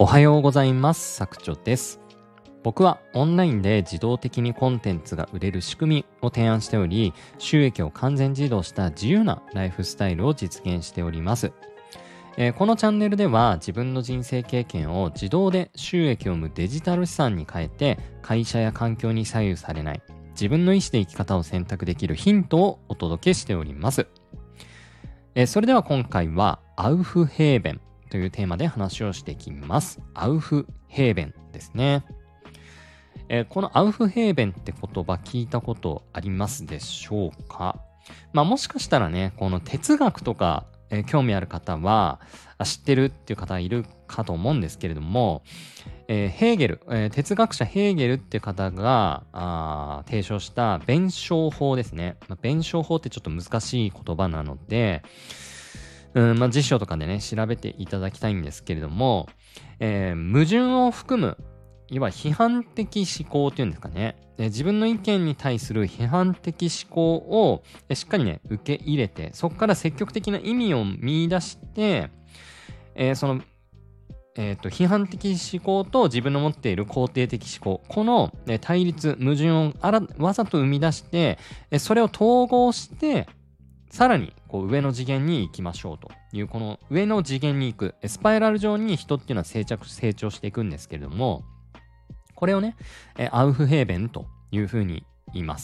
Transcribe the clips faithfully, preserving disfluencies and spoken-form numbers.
おはようございます。作長です。僕はオンラインで自動的にコンテンツが売れる仕組みを提案しており、収益を完全自動した自由なライフスタイルを実現しております。えーこのチャンネルでは自分の人生経験を自動で収益を生むデジタル資産に変えて、会社や環境に左右されない自分の意思で生き方を選択できるヒントをお届けしております。えーそれでは今回はアウフヘーベンというテーマで話をしていきます。アウフヘーベンですね。えーこのアウフヘーベンって言葉聞いたことありますでしょうか？まあもしかしたらね、この哲学とか、えー興味ある方はあ知ってるっていう方いるかと思うんですけれども、えーヘーゲル、えー哲学者ヘーゲルっていう方があー提唱した弁証法ですね。まあ、弁証法ってちょっと難しい言葉なので、うんまあ、辞書とかでね、調べていただきたいんですけれども、えー矛盾を含む、いわゆる批判的思考っていうんですかね。えー自分の意見に対する批判的思考をえーしっかりね、受け入れて、そこから積極的な意味を見出して、えーその、えーと、批判的思考と自分の持っている肯定的思考、この、えー対立、矛盾をあらわざと生み出して、えーそれを統合して、さらにこう上の次元に行きましょうという、この上の次元に行くスパイラル上に人っていうのは成長成長していくんですけれども、これをね、えアウフヘーベンというふうに言います。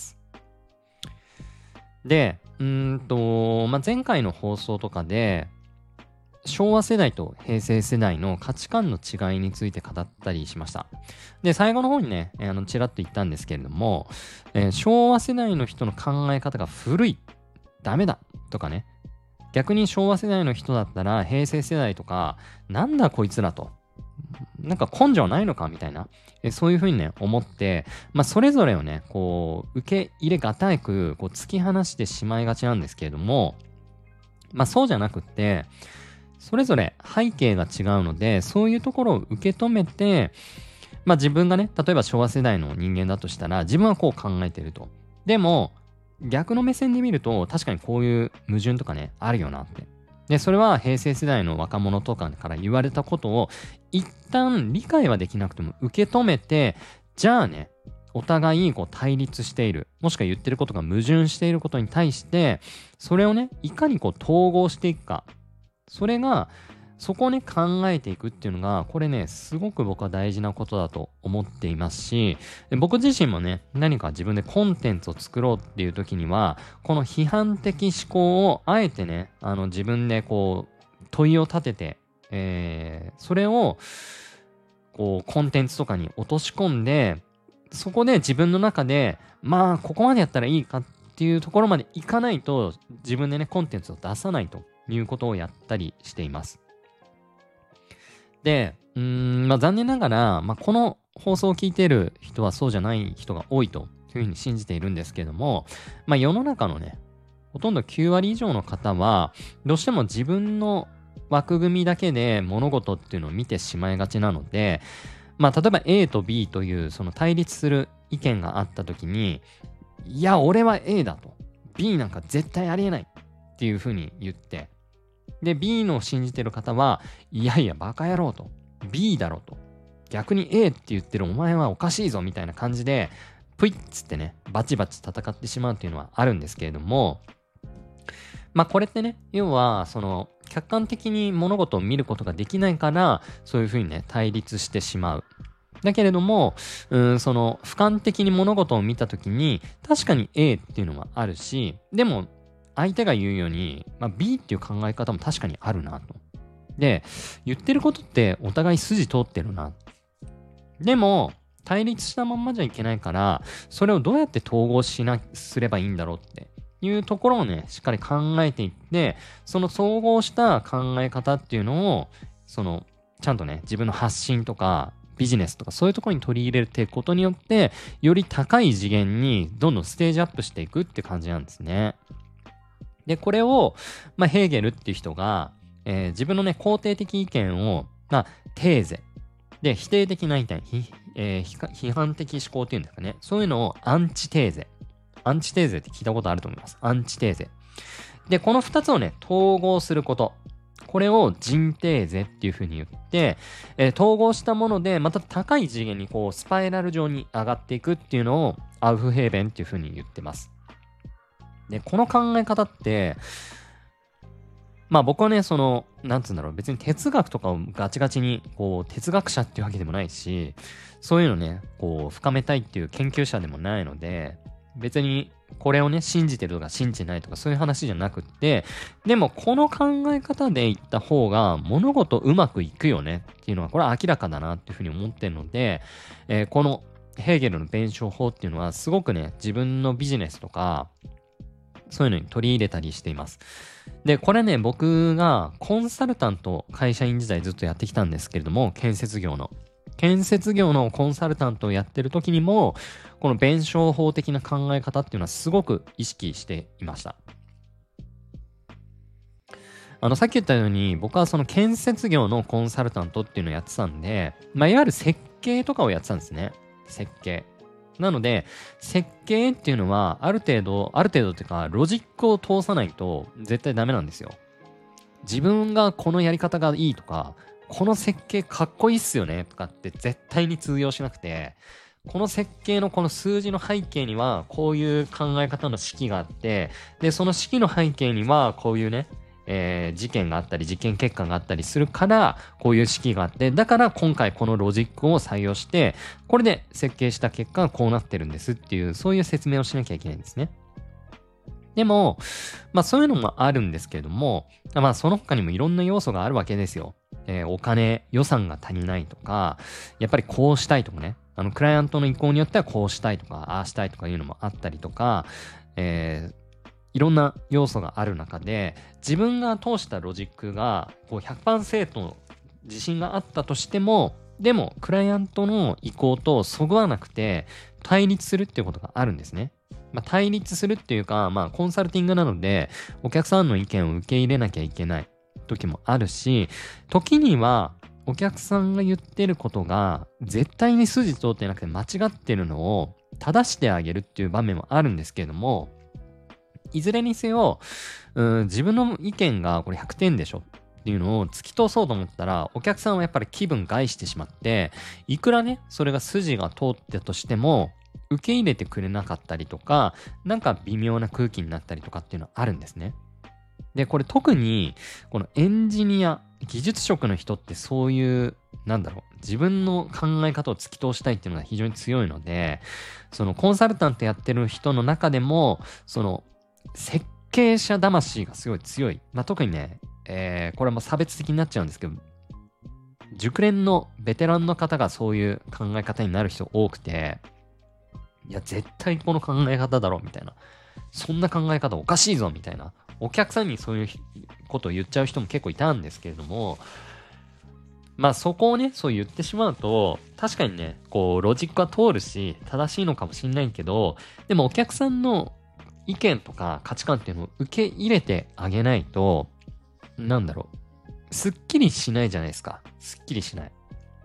で、うーんと、まあ、前回の放送とかで昭和世代と平成世代の価値観の違いについて語ったりしました。で、最後の方にね、えーあのちらっと言ったんですけれども、えー昭和世代の人の考え方が古い、ダメだとかね、逆に昭和世代の人だったら平成世代とか、なんだこいつらと、なんか根性ないのかみたいな、えそういうふうにね、思って、まあそれぞれをね、こう、受け入れがたく、こう、突き放してしまいがちなんですけれども、まあそうじゃなくって、それぞれ背景が違うので、そういうところを受け止めて、まあ自分がね、例えば昭和世代の人間だとしたら、自分はこう考えてると。でも、逆の目線で見ると、確かにこういう矛盾とかね、あるよなって。で、それは平成世代の若者とかから言われたことを、一旦理解はできなくても受け止めて、じゃあね、お互いこう対立している、もしくは言ってることが矛盾していることに対して、それをね、いかにこう統合していくか。それが、そこをね、考えていくっていうのが、これね、すごく僕は大事なことだと思っていますし、で僕自身もね、何か自分でコンテンツを作ろうっていう時には、この批判的思考をあえてね、あの自分でこう、問いを立てて、えーそれを、こう、コンテンツとかに落とし込んで、そこで自分の中で、まあ、ここまでやったらいいかっていうところまでいかないと、自分でね、コンテンツを出さないということをやったりしています。で、うーん、まあ残念ながら、まあこの放送を聞いている人はそうじゃない人が多いというふうに信じているんですけれども、まあ世の中のね、ほとんどきゅうわり以上の方は、どうしても自分の枠組みだけで物事っていうのを見てしまいがちなので、まあ例えば A と B というその対立する意見があった時に、いや、俺は A だと。B なんか絶対ありえないっていうふうに言って、で、B の信じてる方は、いやいや、バカ野郎と。B だろと。逆に A って言ってるお前はおかしいぞみたいな感じで、プイッつってね、バチバチ戦ってしまうっていうのはあるんですけれども、まあこれってね、要は、その、客観的に物事を見ることができないから、そういうふうにね、対立してしまう。だけれども、うーん、その、俯瞰的に物事を見たときに、確かに A っていうのはあるし、でも、相手が言うように、まあ、B っていう考え方も確かにあるなと。で、言ってることってお互い筋通ってるな。でも、対立したまんまじゃいけないから、それをどうやって統合しな、すればいいんだろうっていうところをね、しっかり考えていって、その総合した考え方っていうのを、その、ちゃんとね、自分の発信とか、ビジネスとかそういうところに取り入れていくことによって、より高い次元にどんどんステージアップしていくって感じなんですね。で、これを、まあ、ヘーゲルっていう人が、えー自分のね、肯定的意見を、まあ、テーゼ。で、否定的な意見、ひえーひか批判的思考っていうんですかね。そういうのをアンチテーゼ。アンチテーゼって聞いたことあると思います。アンチテーゼ。で、この二つをね、統合すること。 これをジンテーゼっていう風に言って、えー統合したもので、また高い次元にこう、スパイラル状に上がっていくっていうのを、アウフヘーベンっていう風に言ってます。で、この考え方って、まあ僕はね、その、なんつうんだろう、別に哲学とかをガチガチに、こう、哲学者っていうわけでもないし、そういうのね、こう、深めたいっていう研究者でもないので、別にこれをね、信じてるとか信じてないとかそういう話じゃなくって、でもこの考え方でいった方が物事うまくいくよねっていうのは、これは明らかだなっていうふうに思ってるので、えーこのヘーゲルの弁証法っていうのはすごくね、自分のビジネスとか、そういうのに取り入れたりしています。で、これね、僕がコンサルタント、会社員時代ずっとやってきたんですけれども、建設業の。建設業のコンサルタントをやってる時にも、この弁証法的な考え方っていうのはすごく意識していました。あの、さっき言ったように、僕はその建設業のコンサルタントっていうのをやってたんで、まあ、いわゆる設計とかをやってたんですね。設計。なので、設計っていうのは、ある程度、ある程度っていうか、ロジックを通さないと絶対ダメなんですよ。自分がこのやり方がいいとか、この設計かっこいいっすよねとかって絶対に通用しなくて、この設計のこの数字の背景にはこういう考え方の式があって、で、その式の背景にはこういうね、えー事件があったり、実験結果があったりするから、こういう式があって、だから今回このロジックを採用して、これで設計した結果がこうなってるんですっていう、そういう説明をしなきゃいけないんですね。でも、まあそういうのもあるんですけれども、まあその他にもいろんな要素があるわけですよ。えーお金、予算が足りないとか、やっぱりこうしたいとかね、あのクライアントの意向によってはこうしたいとか、ああしたいとかいうのもあったりとか、えーいろんな要素がある中で、自分が通したロジックがこうひゃくパーセント自信があったとしても、でもクライアントの意向とそぐわなくて対立するっていうことがあるんですね。まあ、対立するっていうか、まあ、コンサルティングなので、お客さんの意見を受け入れなきゃいけない時もあるし、時には、お客さんが言ってることが、絶対に筋通ってなくて間違ってるのを正してあげるっていう場面もあるんですけれども、いずれにせよ、うん自分の意見がこれひゃくてんでしょっていうのを突き通そうと思ったら、お客さんはやっぱり気分害してしまって、いくらね、それが筋が通ってたとしても、受け入れてくれなかったりとか、なんか微妙な空気になったりとかっていうのはあるんですね。で、これ特に、このエンジニア、技術職の人ってそういう、なんだろう、自分の考え方を突き通したいっていうのが非常に強いので、そのコンサルタントやってる人の中でも、その設計者魂がすごい強い。まあ、特にね、えーこれはもう差別的になっちゃうんですけど、熟練のベテランの方がそういう考え方になる人多くて、いや、絶対この考え方だろ、みたいな。そんな考え方おかしいぞ、みたいな。お客さんにそういうことを言っちゃう人も結構いたんですけれども、まあそこをね、そう言ってしまうと、確かにね、こう、ロジックは通るし、正しいのかもしんないけど、でもお客さんの意見とか価値観っていうのを受け入れてあげないと、なんだろう、すっきりしないじゃないですか。すっきりしない。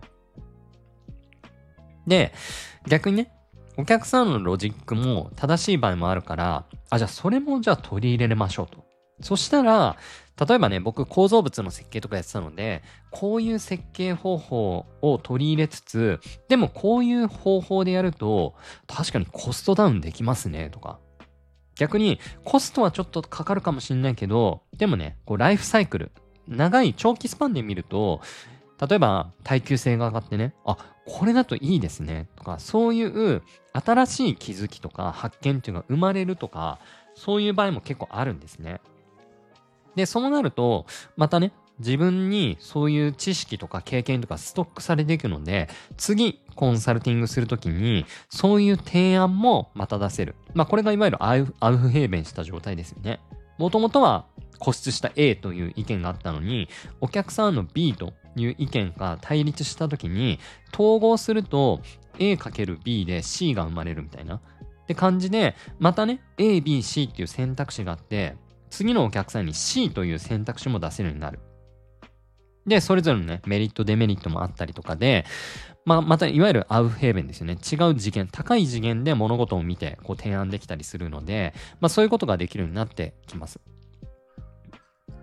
で、逆にね、お客さんのロジックも正しい場合もあるから、あ、じゃあそれもじゃあ取り入れましょうと。そしたら、例えばね、僕構造物の設計とかやってたので、こういう設計方法を取り入れつつ、でもこういう方法でやると、確かにコストダウンできますね、とか。逆に、コストはちょっとかかるかもしれないけど、でもね、こうライフサイクル、長い長期スパンで見ると、例えば耐久性が上がってね、あ、これだといいですね、とか、そういう新しい気づきとか発見っていうのが生まれるとか、そういう場合も結構あるんですね。で、そうなると、またね、自分にそういう知識とか経験とかストックされていくので、次、コンサルティングするときに、そういう提案もまた出せる。まあ、これがいわゆるアウフアウフヘーベンした状態ですよね。もともとは固執した A という意見があったのに、お客さんの B という意見が対立したときに、統合すると A×B で C が生まれるみたいな。って感じで、またね、A、B、C っていう選択肢があって、次のお客さんに C という選択肢も出せるようになる。で、それぞれのね、メリット、デメリットもあったりとかで、まあ、また、いわゆるアウフヘーベンですよね。違う次元、高い次元で物事を見て、こう提案できたりするので、まあ、そういうことができるようになってきます。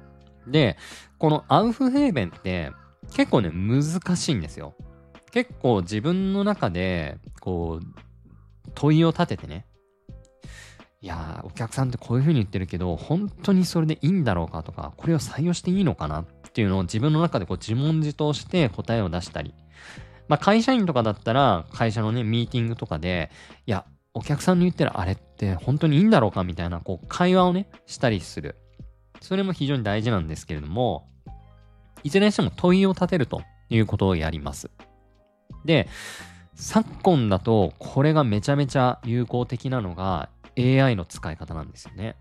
で、このアウフヘーベンって結構ね、難しいんですよ。結構自分の中で、こう、問いを立ててね、いやー、お客さんってこういう風に言ってるけど、本当にそれでいいんだろうかとか、これを採用していいのかなっていうのを自分の中でこう自問自答して答えを出したり。まあ会社員とかだったら、会社のね、ミーティングとかで、いや、お客さんの言ってるあれって本当にいいんだろうかみたいな、こう会話をね、したりする。それも非常に大事なんですけれども、いずれにしても問いを立てるということをやります。で、昨今だとこれがめちゃめちゃ有効的なのが エーアイ の使い方なんですよね。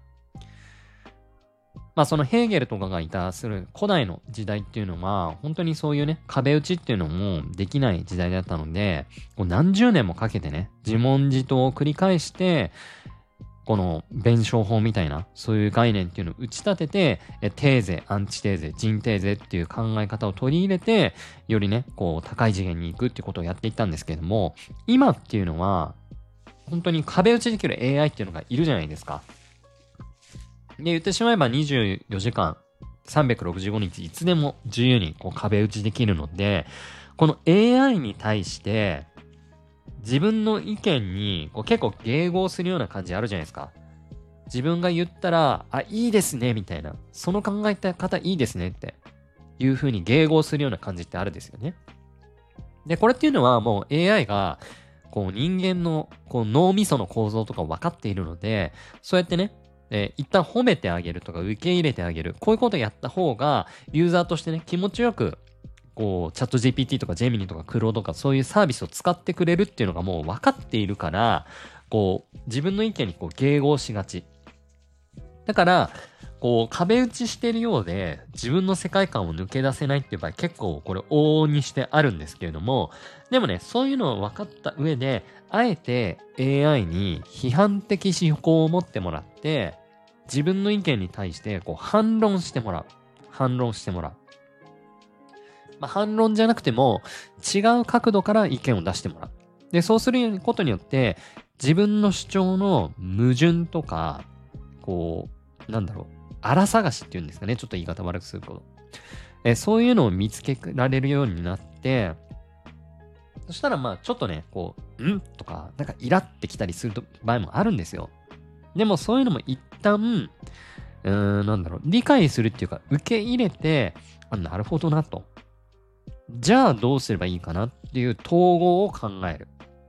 まあそのヘーゲルとかがいたする古代の時代っていうのは本当にそういうね壁打ちっていうのもできない時代だったので、こう何十年もかけてね自問自答を繰り返してこの弁証法みたいなそういう概念っていうのを打ち立ててテーゼ、アンチテーゼ、ジンテーゼっていう考え方を取り入れてよりねこう高い次元に行くっていうことをやっていったんですけれども、今っていうのは本当に壁打ちできる エーアイ っていうのがいるじゃないですか。で言ってしまえばにじゅうよじかんさんびゃくろくじゅうごにちいつでも自由にこう壁打ちできるので、この エーアイ に対して自分の意見にこう結構迎合するような感じあるじゃないですか。自分が言ったら、あ、いいですね、みたいな。その考えた方いいですねっていう風に迎合するような感じってあるんですよね。で、これっていうのはもう エーアイ がこう人間のこう脳みその構造とか分かっているので、そうやってね、えー一旦褒めてあげるとか受け入れてあげる。こういうことやった方がユーザーとしてね、気持ちよくこう、チャット ジーピーティー とかジェミニとかクロードとかそういうサービスを使ってくれるっていうのがもう分かっているから、こう、自分の意見にこう迎合しがち。だから、こう、壁打ちしてるようで、自分の世界観を抜け出せないっていう場合結構これ往々にしてあるんですけれども、でもね、そういうのを分かった上で、あえて エーアイ に批判的思考を持ってもらって、自分の意見に対してこう反論してもらう。反論してもらう。まあ、反論じゃなくても違う角度から意見を出してもらう。で、そうすることによって自分の主張の矛盾とか、こう、なんだろう、荒探しっていうんですかね。ちょっと言い方悪くすると。え、そういうのを見つけられるようになって、そしたらまあちょっとね、こう、んとか、なんかイラってきたりする場合もあるんですよ。でもそういうのも一旦、うーん、なんだろう、理解するっていうか、受け入れて、あ、なるほどなと。じゃあどうすればいいかなっていう統合を考える。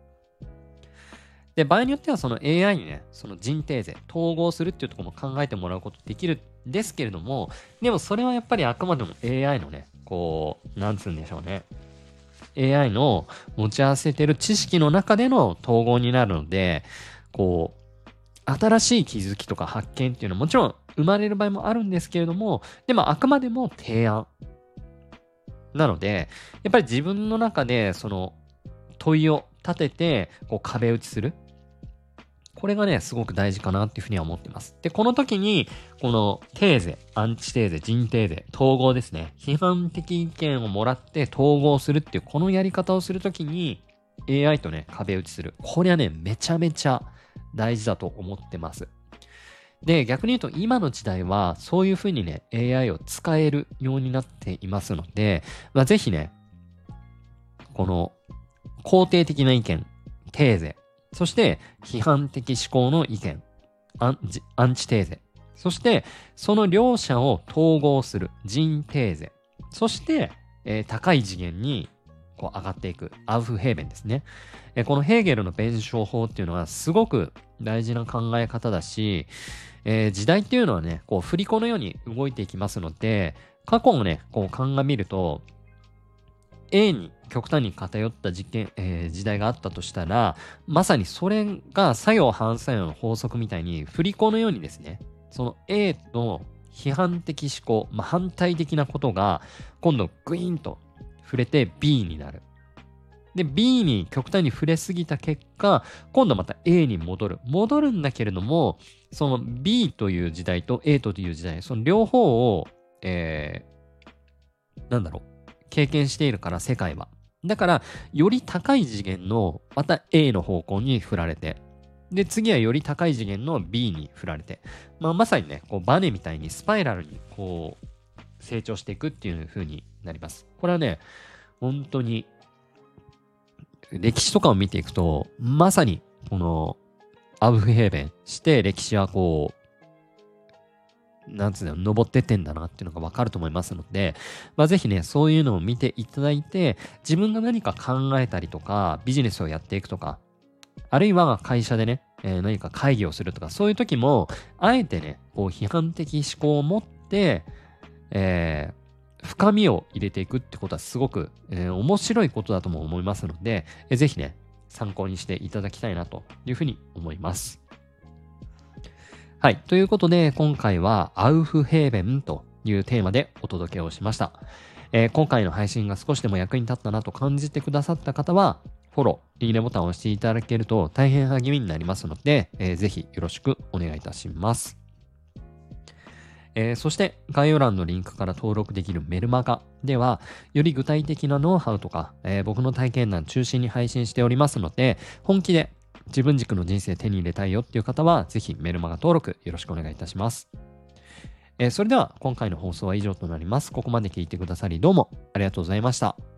で、場合によってはその エーアイ にね、その人定税、統合するっていうところも考えてもらうことできるんですけれども、でもそれはやっぱりあくまでも エーアイ のね、こう、なんつうんでしょうね。エーアイ の持ち合わせてる知識の中での統合になるので、こう、新しい気づきとか発見っていうのはもちろん生まれる場合もあるんですけれども、でもあくまでも提案。なので、やっぱり自分の中でその問いを立ててこう壁打ちする。これがね、すごく大事かなっていうふうには思ってます。で、この時に、このテーゼ、アンチテーゼ、人テーゼ、統合ですね。批判的意見をもらって統合するっていう、このやり方をするときに エーアイ とね、壁打ちする。これはね、めちゃめちゃ大事だと思ってます。で、逆に言うと今の時代はそういうふうにね、エーアイ を使えるようになっていますので、まあ、ぜひね、この肯定的な意見、テーゼ、そして批判的思考の意見、アンアンチテーゼ、そしてその両者を統合する人テーゼ、そして、えー高い次元にこう上がっていくアウフヘーベンですね。えーこのヘーゲルの弁証法っていうのはすごく大事な考え方だし、えー時代っていうのはね、こう振り子のように動いていきますので、過去をね、こう鑑みると、A に極端に偏った事件、えー時代があったとしたら、まさにそれが作用反作用の法則みたいに振り子のようにですね、その A の批判的思考、まあ、反対的なことが今度グイーンと触れて B になる。で、B に極端に触れすぎた結果、今度また A に戻る。戻るんだけれども、その B という時代と A という時代、その両方を、えー、なんだろう。経験しているから世界は。だから、より高い次元のまた A の方向に振られて、で、次はより高い次元の B に振られて、まあ、まさにね、こうバネみたいにスパイラルにこう成長していくっていう風になります。これはね、本当に、歴史とかを見ていくと、まさに、この、アウフヘーベンして歴史はこう、なんつうの、登ってってんだなっていうのがわかると思いますので、まあぜひね、そういうのを見ていただいて、自分が何か考えたりとか、ビジネスをやっていくとか、あるいは会社でね、えー何か会議をするとか、そういう時も、あえてね、こう批判的思考を持って、えー深みを入れていくってことはすごく、えー面白いことだとも思いますので、えーぜひね、参考にしていただきたいなというふうに思います。はい。ということで、今回はアウフヘーベンというテーマでお届けをしました。えー今回の配信が少しでも役に立ったなと感じてくださった方は、フォロー、いいねボタンを押していただけると大変励みになりますので、えーぜひよろしくお願いいたします。えーそして概要欄のリンクから登録できるメルマガでは、より具体的なノウハウとか、えー僕の体験談中心に配信しておりますので、本気で自分軸の人生手に入れたいよっていう方は、ぜひメルマガ登録よろしくお願いいたします。えーそれでは今回の放送は以上となります。ここまで聞いてくださりどうもありがとうございました。